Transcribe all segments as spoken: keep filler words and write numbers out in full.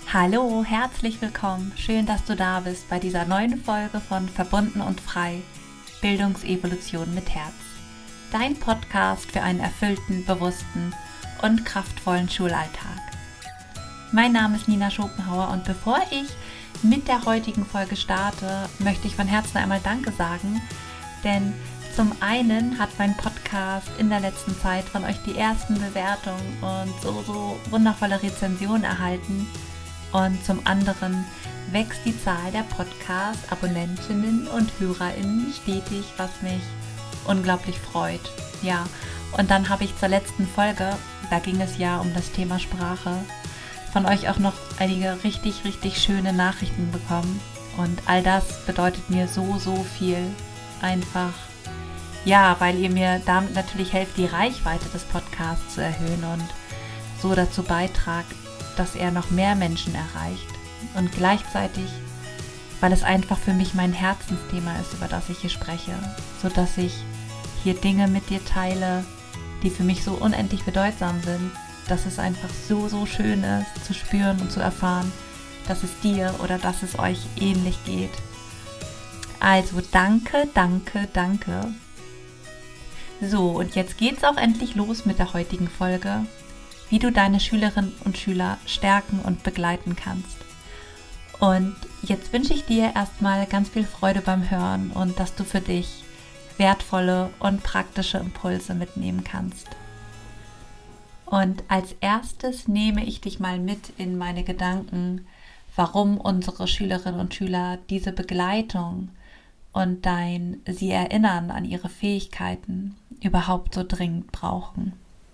Hallo, herzlich willkommen. Schön, dass du da bist bei dieser neuen Folge von Verbunden und Frei – Bildungsevolution mit Herz. Dein Podcast für einen erfüllten, bewussten und kraftvollen Schulalltag. Mein Name ist Nina Schopenhauer und bevor ich mit der heutigen Folge starte, möchte ich von Herzen einmal Danke sagen, denn zum einen hat mein Podcast in der letzten Zeit von euch die ersten Bewertungen und so, so wundervolle Rezensionen erhalten. Und zum anderen wächst die Zahl der Podcast-Abonnentinnen und HörerInnen stetig, was mich unglaublich freut. Ja, und dann habe ich zur letzten Folge, da ging es ja um das Thema Sprache, von euch auch noch einige richtig, richtig schöne Nachrichten bekommen. Und all das bedeutet mir so, so viel. Einfach, ja, weil ihr mir damit natürlich helft, die Reichweite des Podcasts zu erhöhen und so dazu beitragt, dass er noch mehr Menschen erreicht und gleichzeitig, weil es einfach für mich mein Herzensthema ist, über das ich hier spreche, sodass ich hier Dinge mit dir teile, die für mich so unendlich bedeutsam sind, dass es einfach so, so schön ist, zu spüren und zu erfahren, dass es dir oder dass es euch ähnlich geht. Also danke, danke, danke. So, und jetzt geht's auch endlich los mit der heutigen Folge, wie du deine Schülerinnen und Schüler stärken und begleiten kannst. Und jetzt wünsche ich dir erstmal ganz viel Freude beim Hören und dass du für dich wertvolle und praktische Impulse mitnehmen kannst. Und als erstes nehme ich dich mal mit in meine Gedanken, warum unsere Schülerinnen und Schüler diese Begleitung und dein sie erinnern an ihre Fähigkeiten überhaupt so dringend brauchen.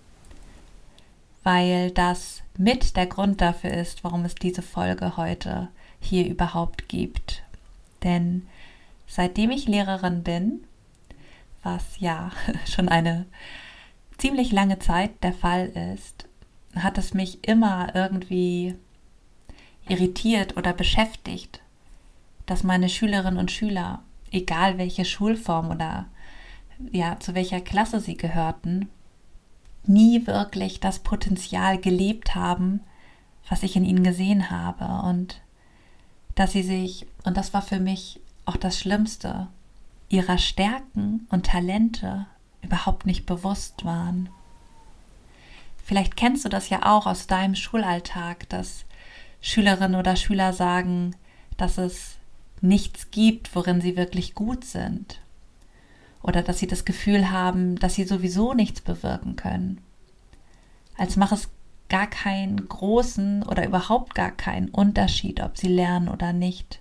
Weil das mit der Grund dafür ist, warum es diese Folge heute hier überhaupt gibt. Denn seitdem ich Lehrerin bin, was ja schon eine ziemlich lange Zeit der Fall ist, hat es mich immer irgendwie irritiert oder beschäftigt, dass meine Schülerinnen und Schüler, egal welche Schulform oder ja, zu welcher Klasse sie gehörten, nie wirklich das Potenzial gelebt haben, was ich in ihnen gesehen habe und dass sie sich, und das war für mich auch das Schlimmste, ihrer Stärken und Talente überhaupt nicht bewusst waren. Vielleicht kennst du das ja auch aus deinem Schulalltag, dass Schülerinnen oder Schüler sagen, dass es nichts gibt, worin sie wirklich gut sind. Oder dass sie das Gefühl haben, dass sie sowieso nichts bewirken können. Als mache es gar keinen großen oder überhaupt gar keinen Unterschied, ob sie lernen oder nicht.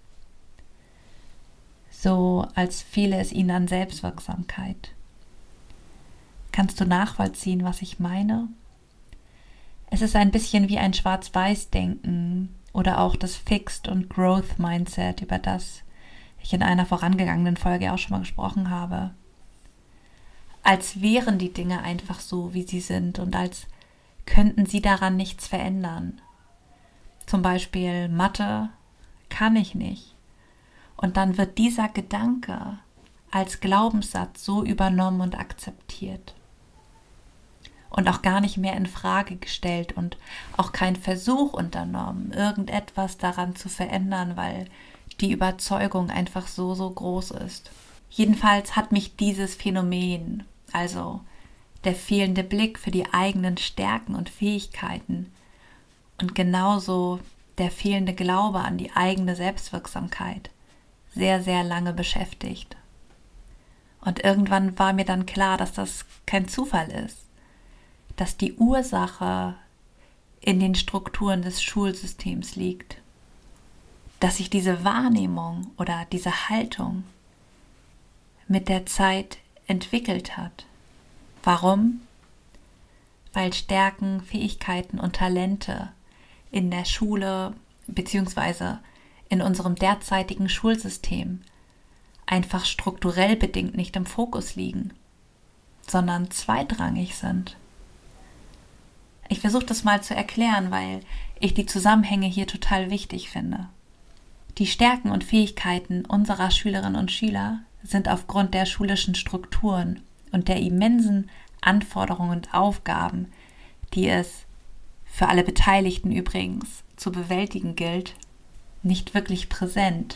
So als fehle es ihnen an Selbstwirksamkeit. Kannst du nachvollziehen, was ich meine? Es ist ein bisschen wie ein Schwarz-Weiß-Denken oder auch das Fixed- und Growth-Mindset, über das ich in einer vorangegangenen Folge auch schon mal gesprochen habe. Als wären die Dinge einfach so, wie sie sind und als könnten sie daran nichts verändern. Zum Beispiel Mathe kann ich nicht. Und dann wird dieser Gedanke als Glaubenssatz so übernommen und akzeptiert. Und auch gar nicht mehr in Frage gestellt und auch kein Versuch unternommen, irgendetwas daran zu verändern, weil die Überzeugung einfach so, so groß ist. Jedenfalls hat mich dieses Phänomen, also der fehlende Blick für die eigenen Stärken und Fähigkeiten und genauso der fehlende Glaube an die eigene Selbstwirksamkeit, sehr, sehr lange beschäftigt. Und irgendwann war mir dann klar, dass das kein Zufall ist, dass die Ursache in den Strukturen des Schulsystems liegt, dass sich diese Wahrnehmung oder diese Haltung mit der Zeit entwickelt hat. Warum? Weil Stärken, Fähigkeiten und Talente in der Schule bzw. in unserem derzeitigen Schulsystem einfach strukturell bedingt nicht im Fokus liegen, sondern zweitrangig sind. Ich versuche das mal zu erklären, weil ich die Zusammenhänge hier total wichtig finde. Die Stärken und Fähigkeiten unserer Schülerinnen und Schüler sind aufgrund der schulischen Strukturen und der immensen Anforderungen und Aufgaben, die es für alle Beteiligten übrigens zu bewältigen gilt, nicht wirklich präsent.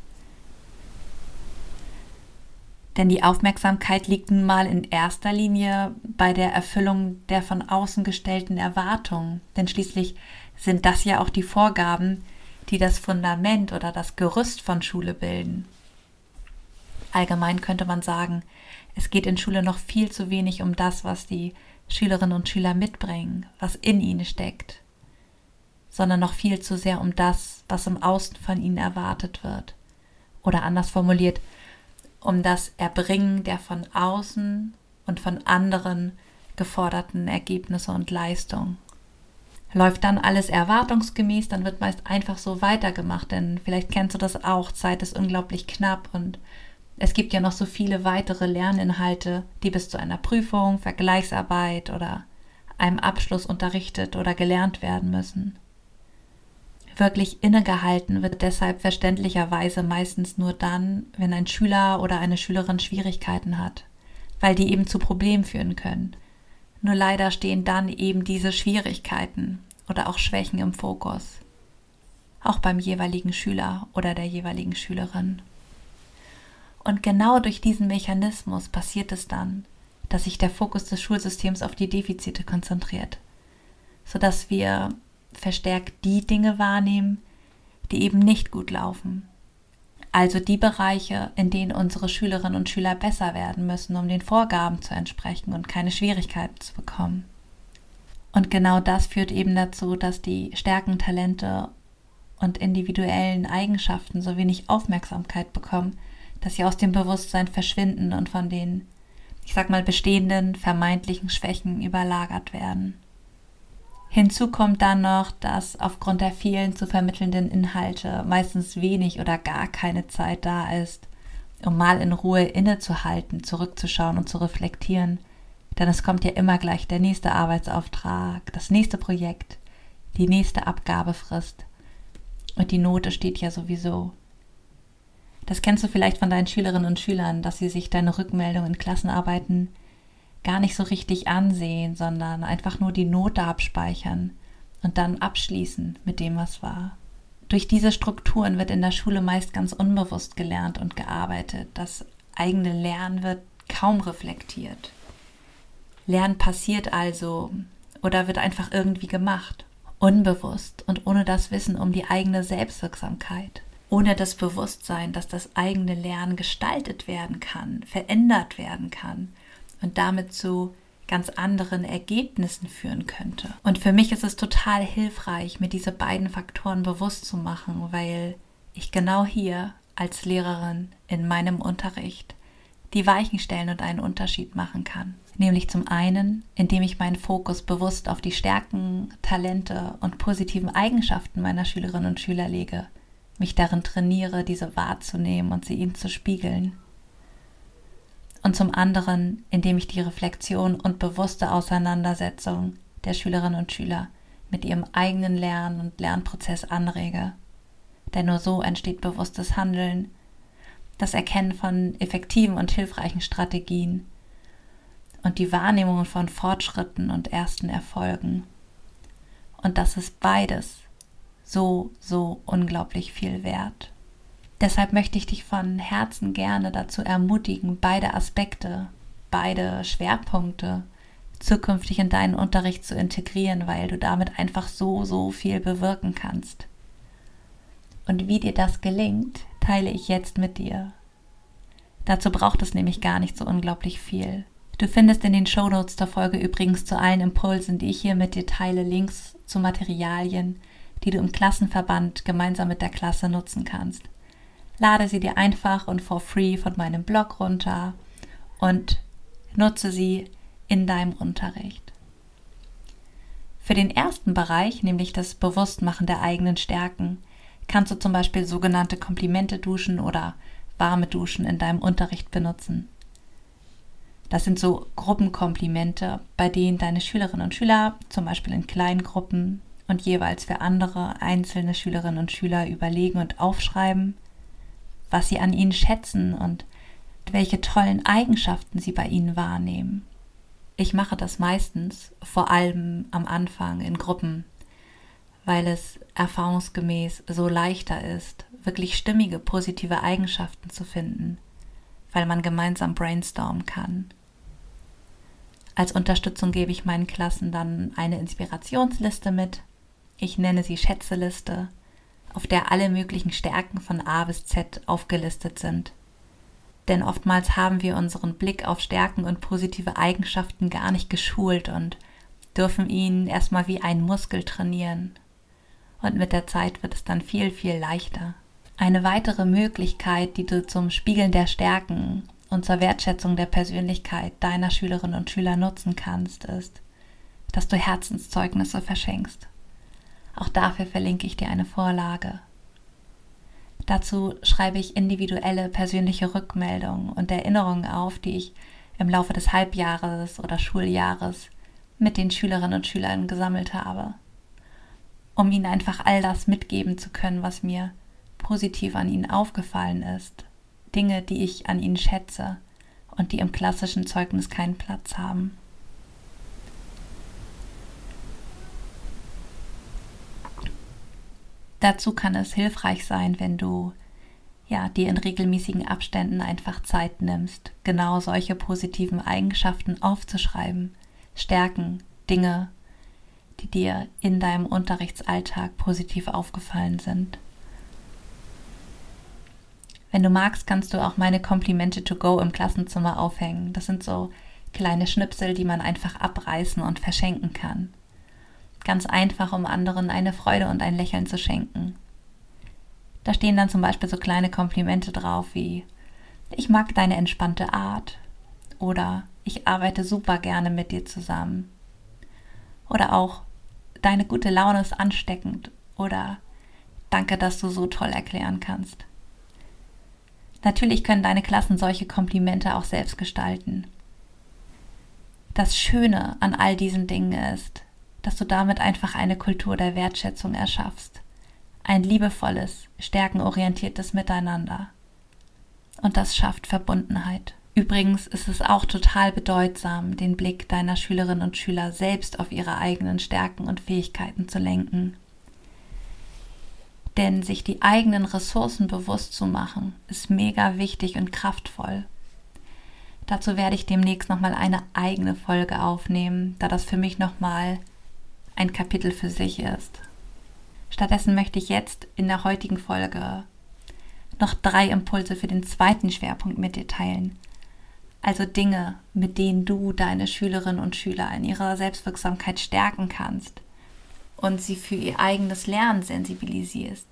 Denn die Aufmerksamkeit liegt nun mal in erster Linie bei der Erfüllung der von außen gestellten Erwartungen. Denn schließlich sind das ja auch die Vorgaben, die das Fundament oder das Gerüst von Schule bilden. Allgemein könnte man sagen, es geht in Schule noch viel zu wenig um das, was die Schülerinnen und Schüler mitbringen, was in ihnen steckt, sondern noch viel zu sehr um das, was im Außen von ihnen erwartet wird. Oder anders formuliert, um das Erbringen der von außen und von anderen geforderten Ergebnisse und Leistung. Läuft dann alles erwartungsgemäß, dann wird meist einfach so weitergemacht, denn vielleicht kennst du das auch, Zeit ist unglaublich knapp und es gibt ja noch so viele weitere Lerninhalte, die bis zu einer Prüfung, Vergleichsarbeit oder einem Abschluss unterrichtet oder gelernt werden müssen. Wirklich innegehalten wird deshalb verständlicherweise meistens nur dann, wenn ein Schüler oder eine Schülerin Schwierigkeiten hat, weil die eben zu Problemen führen können. Nur leider stehen dann eben diese Schwierigkeiten oder auch Schwächen im Fokus, auch beim jeweiligen Schüler oder der jeweiligen Schülerin. Und genau durch diesen Mechanismus passiert es dann, dass sich der Fokus des Schulsystems auf die Defizite konzentriert, sodass wir verstärkt die Dinge wahrnehmen, die eben nicht gut laufen. Also die Bereiche, in denen unsere Schülerinnen und Schüler besser werden müssen, um den Vorgaben zu entsprechen und keine Schwierigkeiten zu bekommen. Und genau das führt eben dazu, dass die Stärken, Talente und individuellen Eigenschaften so wenig Aufmerksamkeit bekommen, dass sie aus dem Bewusstsein verschwinden und von den, ich sag mal, bestehenden vermeintlichen Schwächen überlagert werden. Hinzu kommt dann noch, dass aufgrund der vielen zu vermittelnden Inhalte meistens wenig oder gar keine Zeit da ist, um mal in Ruhe innezuhalten, zurückzuschauen und zu reflektieren. Denn es kommt ja immer gleich der nächste Arbeitsauftrag, das nächste Projekt, die nächste Abgabefrist und die Note steht ja sowieso. Das kennst du vielleicht von deinen Schülerinnen und Schülern, dass sie sich deine Rückmeldung in Klassenarbeiten gar nicht so richtig ansehen, sondern einfach nur die Note abspeichern und dann abschließen mit dem, was war. Durch diese Strukturen wird in der Schule meist ganz unbewusst gelernt und gearbeitet. Das eigene Lernen wird kaum reflektiert. Lernen passiert also oder wird einfach irgendwie gemacht, unbewusst und ohne das Wissen um die eigene Selbstwirksamkeit. Ohne das Bewusstsein, dass das eigene Lernen gestaltet werden kann, verändert werden kann und damit zu ganz anderen Ergebnissen führen könnte. Und für mich ist es total hilfreich, mir diese beiden Faktoren bewusst zu machen, weil ich genau hier als Lehrerin in meinem Unterricht die Weichen stellen und einen Unterschied machen kann. Nämlich zum einen, indem ich meinen Fokus bewusst auf die Stärken, Talente und positiven Eigenschaften meiner Schülerinnen und Schüler lege, mich darin trainiere, diese wahrzunehmen und sie ihnen zu spiegeln. Und zum anderen, indem ich die Reflexion und bewusste Auseinandersetzung der Schülerinnen und Schüler mit ihrem eigenen Lern- und Lernprozess anrege. Denn nur so entsteht bewusstes Handeln, das Erkennen von effektiven und hilfreichen Strategien und die Wahrnehmung von Fortschritten und ersten Erfolgen. Und das ist beides so, so unglaublich viel wert. Deshalb möchte ich dich von Herzen gerne dazu ermutigen, beide Aspekte, beide Schwerpunkte zukünftig in deinen Unterricht zu integrieren, weil du damit einfach so, so viel bewirken kannst. Und wie dir das gelingt, teile ich jetzt mit dir. Dazu braucht es nämlich gar nicht so unglaublich viel. Du findest in den Shownotes der Folge übrigens zu allen Impulsen, die ich hier mit dir teile, Links zu Materialien, die du im Klassenverband gemeinsam mit der Klasse nutzen kannst. Lade sie dir einfach und for free von meinem Blog runter und nutze sie in deinem Unterricht. Für den ersten Bereich, nämlich das Bewusstmachen der eigenen Stärken, kannst du zum Beispiel sogenannte Komplimente-Duschen oder warme Duschen in deinem Unterricht benutzen. Das sind so Gruppenkomplimente, bei denen deine Schülerinnen und Schüler zum Beispiel in kleinen Gruppen und jeweils für andere einzelne Schülerinnen und Schüler überlegen und aufschreiben, was sie an ihnen schätzen und welche tollen Eigenschaften sie bei ihnen wahrnehmen. Ich mache das meistens, vor allem am Anfang in Gruppen, weil es erfahrungsgemäß so leichter ist, wirklich stimmige, positive Eigenschaften zu finden, weil man gemeinsam brainstormen kann. Als Unterstützung gebe ich meinen Klassen dann eine Inspirationsliste mit. Ich nenne sie Schätzeliste, auf der alle möglichen Stärken von A bis Z aufgelistet sind. Denn oftmals haben wir unseren Blick auf Stärken und positive Eigenschaften gar nicht geschult und dürfen ihn erstmal wie einen Muskel trainieren. Und mit der Zeit wird es dann viel, viel leichter. Eine weitere Möglichkeit, die du zum Spiegeln der Stärken und zur Wertschätzung der Persönlichkeit deiner Schülerinnen und Schüler nutzen kannst, ist, dass du Herzenszeugnisse verschenkst. Auch dafür verlinke ich dir eine Vorlage. Dazu schreibe ich individuelle persönliche Rückmeldungen und Erinnerungen auf, die ich im Laufe des Halbjahres oder Schuljahres mit den Schülerinnen und Schülern gesammelt habe, um ihnen einfach all das mitgeben zu können, was mir positiv an ihnen aufgefallen ist. Dinge, die ich an ihnen schätze und die im klassischen Zeugnis keinen Platz haben. Dazu kann es hilfreich sein, wenn du ja, dir in regelmäßigen Abständen einfach Zeit nimmst, genau solche positiven Eigenschaften aufzuschreiben, Stärken, Dinge, die dir in deinem Unterrichtsalltag positiv aufgefallen sind. Wenn du magst, kannst du auch meine Komplimente to go im Klassenzimmer aufhängen. Das sind so kleine Schnipsel, die man einfach abreißen und verschenken kann. Ganz einfach, um anderen eine Freude und ein Lächeln zu schenken. Da stehen dann zum Beispiel so kleine Komplimente drauf wie: Ich mag deine entspannte Art oder ich arbeite super gerne mit dir zusammen. Oder auch: Deine gute Laune ist ansteckend oder danke, dass du so toll erklären kannst. Natürlich können deine Klassen solche Komplimente auch selbst gestalten. Das Schöne an all diesen Dingen ist, dass du damit einfach eine Kultur der Wertschätzung erschaffst. Ein liebevolles, stärkenorientiertes Miteinander. Und das schafft Verbundenheit. Übrigens ist es auch total bedeutsam, den Blick deiner Schülerinnen und Schüler selbst auf ihre eigenen Stärken und Fähigkeiten zu lenken. Denn sich die eigenen Ressourcen bewusst zu machen, ist mega wichtig und kraftvoll. Dazu werde ich demnächst nochmal eine eigene Folge aufnehmen, da das für mich nochmal ein Kapitel für sich ist. Stattdessen möchte ich jetzt in der heutigen Folge noch drei Impulse für den zweiten Schwerpunkt mit dir teilen. Also Dinge, mit denen du deine Schülerinnen und Schüler in ihrer Selbstwirksamkeit stärken kannst und sie für ihr eigenes Lernen sensibilisierst,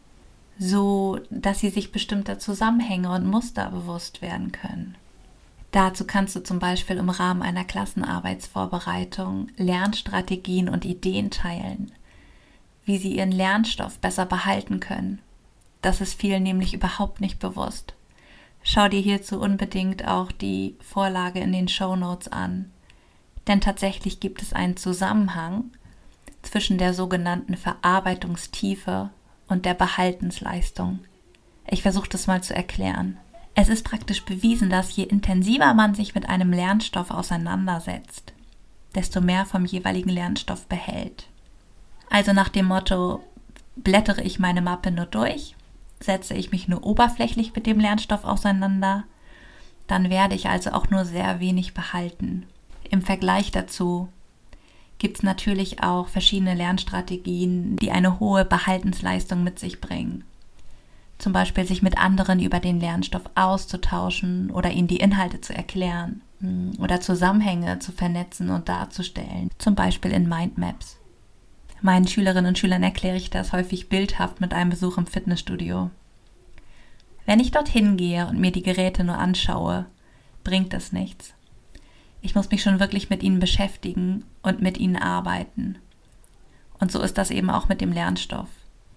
so dass sie sich bestimmter Zusammenhänge und Muster bewusst werden können. Dazu kannst du zum Beispiel im Rahmen einer Klassenarbeitsvorbereitung Lernstrategien und Ideen teilen, wie sie ihren Lernstoff besser behalten können. Das ist vielen nämlich überhaupt nicht bewusst. Schau dir hierzu unbedingt auch die Vorlage in den Shownotes an, denn tatsächlich gibt es einen Zusammenhang zwischen der sogenannten Verarbeitungstiefe und der Behaltensleistung. Ich versuche das mal zu erklären. Es ist praktisch bewiesen, dass je intensiver man sich mit einem Lernstoff auseinandersetzt, desto mehr vom jeweiligen Lernstoff behält. Also nach dem Motto, blättere ich meine Mappe nur durch, setze ich mich nur oberflächlich mit dem Lernstoff auseinander, dann werde ich also auch nur sehr wenig behalten. Im Vergleich dazu gibt es natürlich auch verschiedene Lernstrategien, die eine hohe Behaltensleistung mit sich bringen. Zum Beispiel sich mit anderen über den Lernstoff auszutauschen oder ihnen die Inhalte zu erklären oder Zusammenhänge zu vernetzen und darzustellen, zum Beispiel in Mindmaps. Meinen Schülerinnen und Schülern erkläre ich das häufig bildhaft mit einem Besuch im Fitnessstudio. Wenn ich dorthin gehe und mir die Geräte nur anschaue, bringt das nichts. Ich muss mich schon wirklich mit ihnen beschäftigen und mit ihnen arbeiten. Und so ist das eben auch mit dem Lernstoff.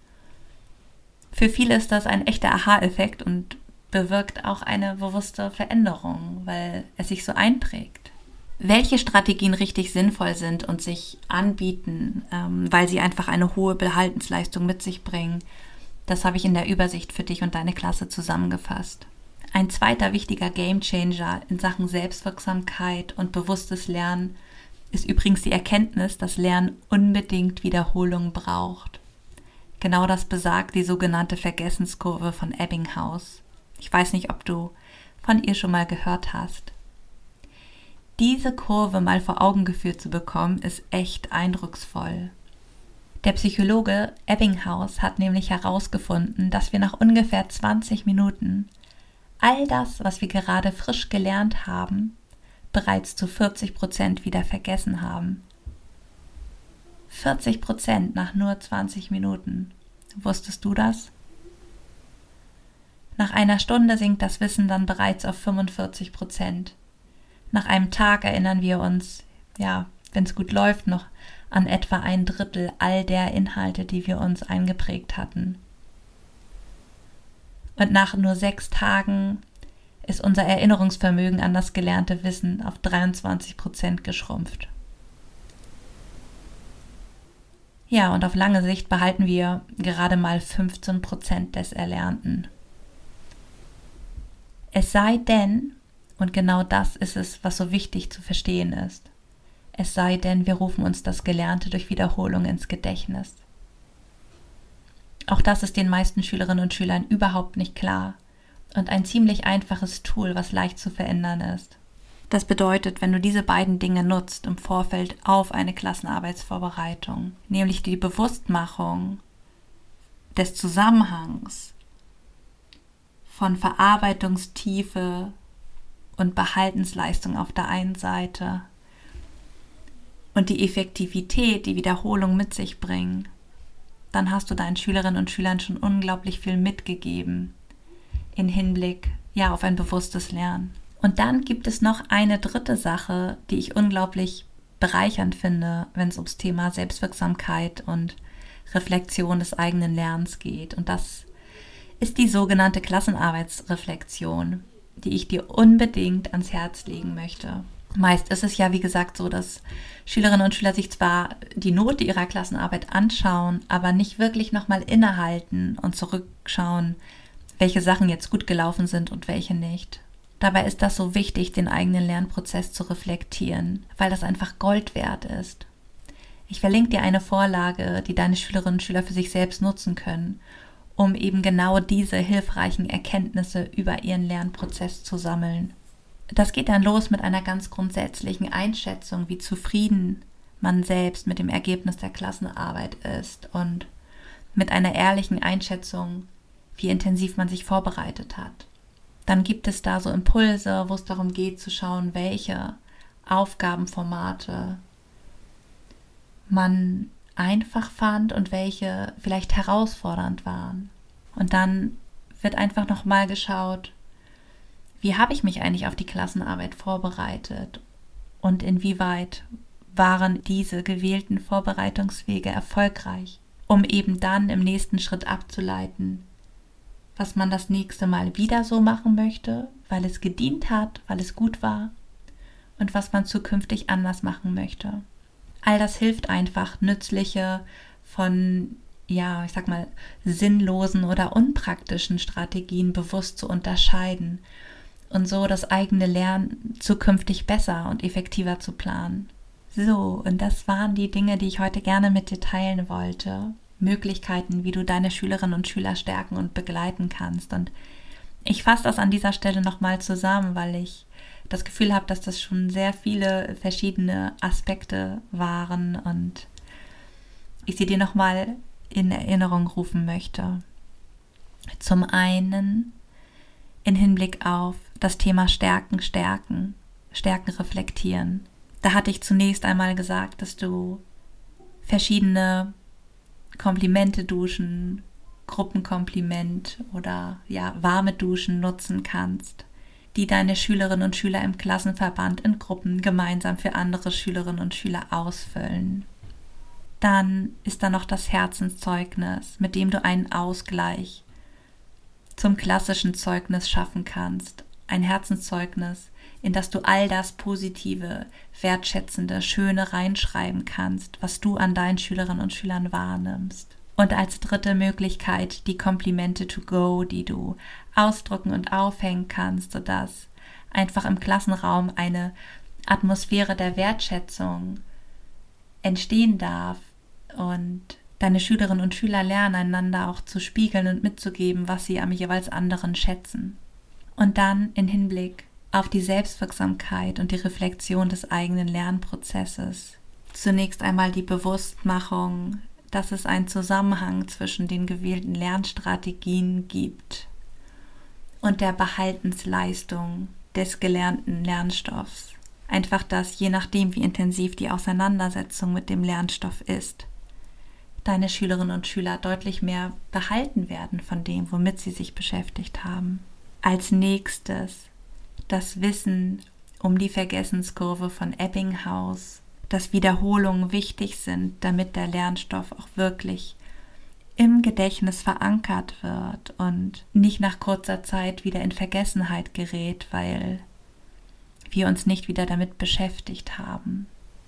Für viele ist das ein echter Aha-Effekt und bewirkt auch eine bewusste Veränderung, weil es sich so einprägt. Welche Strategien richtig sinnvoll sind und sich anbieten, ähm, weil sie einfach eine hohe Behaltensleistung mit sich bringen, das habe ich in der Übersicht für dich und deine Klasse zusammengefasst. Ein zweiter wichtiger Gamechanger in Sachen Selbstwirksamkeit und bewusstes Lernen ist übrigens die Erkenntnis, dass Lernen unbedingt Wiederholung braucht. Genau das besagt die sogenannte Vergessenskurve von Ebbinghaus. Ich weiß nicht, ob du von ihr schon mal gehört hast. Diese Kurve mal vor Augen geführt zu bekommen, ist echt eindrucksvoll. Der Psychologe Ebbinghaus hat nämlich herausgefunden, dass wir nach ungefähr zwanzig Minuten all das, was wir gerade frisch gelernt haben, bereits zu vierzig Prozent wieder vergessen haben. vierzig Prozent nach nur zwanzig Minuten. Wusstest du das? Nach einer Stunde sinkt das Wissen dann bereits auf fünfundvierzig Prozent. Nach einem Tag erinnern wir uns, ja, wenn es gut läuft, noch an etwa ein Drittel all der Inhalte, die wir uns eingeprägt hatten. Und nach nur sechs Tagen ist unser Erinnerungsvermögen an das gelernte Wissen auf dreiundzwanzig Prozent geschrumpft. Ja, und auf lange Sicht behalten wir gerade mal fünfzehn Prozent des Erlernten. Es sei denn, und genau das ist es, was so wichtig zu verstehen ist, es sei denn, wir rufen uns das Gelernte durch Wiederholung ins Gedächtnis. Auch das ist den meisten Schülerinnen und Schülern überhaupt nicht klar und ein ziemlich einfaches Tool, was leicht zu verändern ist. Das bedeutet, wenn du diese beiden Dinge nutzt im Vorfeld auf eine Klassenarbeitsvorbereitung, nämlich die Bewusstmachung des Zusammenhangs von Verarbeitungstiefe und Behaltensleistung auf der einen Seite und die Effektivität, die Wiederholung mit sich bringen, dann hast du deinen Schülerinnen und Schülern schon unglaublich viel mitgegeben in Hinblick ja, auf ein bewusstes Lernen. Und dann gibt es noch eine dritte Sache, die ich unglaublich bereichernd finde, wenn es ums Thema Selbstwirksamkeit und Reflexion des eigenen Lernens geht. Und das ist die sogenannte Klassenarbeitsreflexion, die ich dir unbedingt ans Herz legen möchte. Meist ist es ja, wie gesagt, so, dass Schülerinnen und Schüler sich zwar die Note ihrer Klassenarbeit anschauen, aber nicht wirklich nochmal innehalten und zurückschauen, welche Sachen jetzt gut gelaufen sind und welche nicht. Dabei ist das so wichtig, den eigenen Lernprozess zu reflektieren, weil das einfach Gold wert ist. Ich verlinke dir eine Vorlage, die deine Schülerinnen und Schüler für sich selbst nutzen können, um eben genau diese hilfreichen Erkenntnisse über ihren Lernprozess zu sammeln. Das geht dann los mit einer ganz grundsätzlichen Einschätzung, wie zufrieden man selbst mit dem Ergebnis der Klassenarbeit ist und mit einer ehrlichen Einschätzung, wie intensiv man sich vorbereitet hat. Dann gibt es da so Impulse, wo es darum geht zu schauen, welche Aufgabenformate man einfach fand und welche vielleicht herausfordernd waren. Und dann wird einfach nochmal geschaut, wie habe ich mich eigentlich auf die Klassenarbeit vorbereitet und inwieweit waren diese gewählten Vorbereitungswege erfolgreich, um eben dann im nächsten Schritt abzuleiten, was man das nächste Mal wieder so machen möchte, weil es gedient hat, weil es gut war und was man zukünftig anders machen möchte. All das hilft einfach, nützliche von, ja, ich sag mal, sinnlosen oder unpraktischen Strategien bewusst zu unterscheiden und so das eigene Lernen zukünftig besser und effektiver zu planen. So, und das waren die Dinge, die ich heute gerne mit dir teilen wollte. Möglichkeiten, wie du deine Schülerinnen und Schüler stärken und begleiten kannst. Und ich fasse das an dieser Stelle nochmal zusammen, weil ich das Gefühl habe, dass das schon sehr viele verschiedene Aspekte waren und ich sie dir nochmal in Erinnerung rufen möchte. Zum einen in Hinblick auf das Thema Stärken, Stärken, Stärken reflektieren. Da hatte ich zunächst einmal gesagt, dass du verschiedene Komplimente duschen, Gruppenkompliment oder ja, warme Duschen nutzen kannst, die deine Schülerinnen und Schüler im Klassenverband in Gruppen gemeinsam für andere Schülerinnen und Schüler ausfüllen. Dann ist da noch das Herzenszeugnis, mit dem du einen Ausgleich zum klassischen Zeugnis schaffen kannst. Ein Herzenszeugnis, in das du all das Positive, Wertschätzende, Schöne reinschreiben kannst, was du an deinen Schülerinnen und Schülern wahrnimmst. Und als dritte Möglichkeit die Komplimente to go, die du ausdrucken und aufhängen kannst, sodass einfach im Klassenraum eine Atmosphäre der Wertschätzung entstehen darf und deine Schülerinnen und Schüler lernen, einander auch zu spiegeln und mitzugeben, was sie am jeweils anderen schätzen. Und dann in Hinblick auf die Selbstwirksamkeit und die Reflexion des eigenen Lernprozesses. Zunächst einmal die Bewusstmachung, dass es einen Zusammenhang zwischen den gewählten Lernstrategien gibt und der Behaltensleistung des gelernten Lernstoffs. Einfach, dass je nachdem, wie intensiv die Auseinandersetzung mit dem Lernstoff ist, deine Schülerinnen und Schüler deutlich mehr behalten werden von dem, womit sie sich beschäftigt haben. Als nächstes das Wissen um die Vergessenskurve von Ebbinghaus, dass Wiederholungen wichtig sind, damit der Lernstoff auch wirklich im Gedächtnis verankert wird und nicht nach kurzer Zeit wieder in Vergessenheit gerät, weil wir uns nicht wieder damit beschäftigt haben.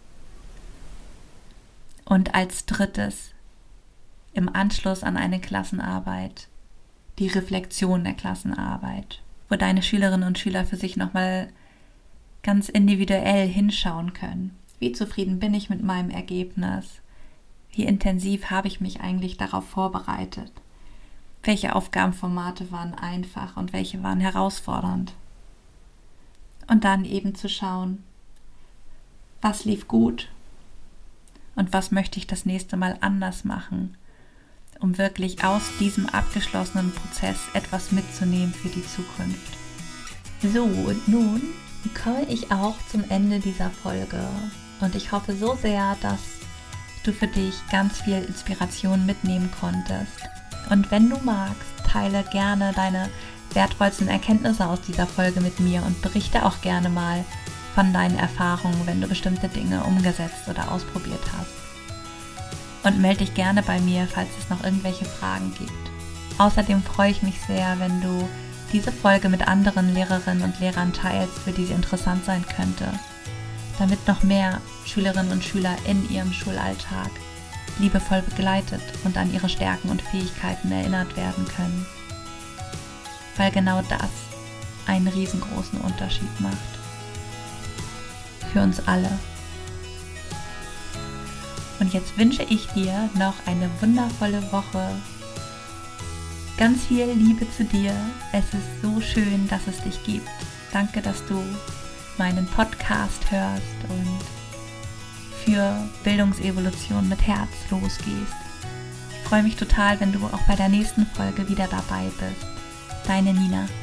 Und als drittes, im Anschluss an eine Klassenarbeit, die Reflexion der Klassenarbeit, wo deine Schülerinnen und Schüler für sich nochmal ganz individuell hinschauen können. Wie zufrieden bin ich mit meinem Ergebnis? Wie intensiv habe ich mich eigentlich darauf vorbereitet? Welche Aufgabenformate waren einfach und welche waren herausfordernd? Und dann eben zu schauen, was lief gut und was möchte ich das nächste Mal anders machen, um wirklich aus diesem abgeschlossenen Prozess etwas mitzunehmen für die Zukunft. So, und nun komme ich auch zum Ende dieser Folge und ich hoffe so sehr, dass du für dich ganz viel Inspiration mitnehmen konntest. Und wenn du magst, teile gerne deine wertvollsten Erkenntnisse aus dieser Folge mit mir und berichte auch gerne mal von deinen Erfahrungen, wenn du bestimmte Dinge umgesetzt oder ausprobiert hast. Und melde dich gerne bei mir, falls es noch irgendwelche Fragen gibt. Außerdem freue ich mich sehr, wenn du diese Folge mit anderen Lehrerinnen und Lehrern teilst, für die sie interessant sein könnte, damit noch mehr Schülerinnen und Schüler in ihrem Schulalltag liebevoll begleitet und an ihre Stärken und Fähigkeiten erinnert werden können. Weil genau das einen riesengroßen Unterschied macht. Für uns alle. Und jetzt wünsche ich dir noch eine wundervolle Woche. Ganz viel Liebe zu dir. Es ist so schön, dass es dich gibt. Danke, dass du meinen Podcast hörst und für Bildungsevolution mit Herz losgehst. Ich freue mich total, wenn du auch bei der nächsten Folge wieder dabei bist. Deine Nina.